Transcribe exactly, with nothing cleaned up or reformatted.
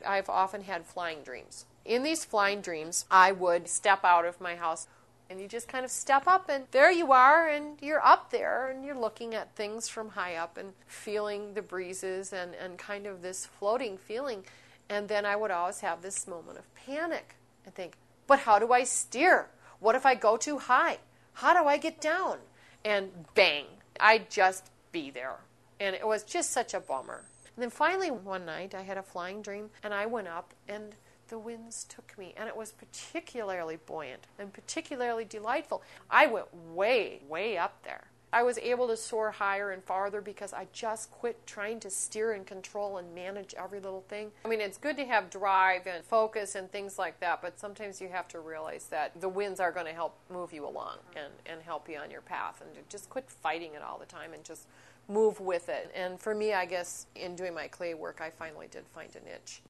I've often had flying dreams. In these flying dreams, I would step out of my house, and you just kind of step up, and there you are, and you're up there, and you're looking at things from high up and feeling the breezes and, and kind of this floating feeling. And then I would always have this moment of panic and think, but how do I steer? What if I go too high? How do I get down? And bang, I'd just be there. And it was just such a bummer. And then finally one night I had a flying dream, and I went up, and the winds took me, and it was particularly buoyant and particularly delightful. I went way, way up there. I was able to soar higher and farther because I just quit trying to steer and control and manage every little thing. I mean, it's good to have drive and focus and things like that, but sometimes you have to realize that the winds are going to help move you along and, and help you on your path, and to just quit fighting it all the time and just move with it. And for me, I guess, in doing my clay work, I finally did find a niche.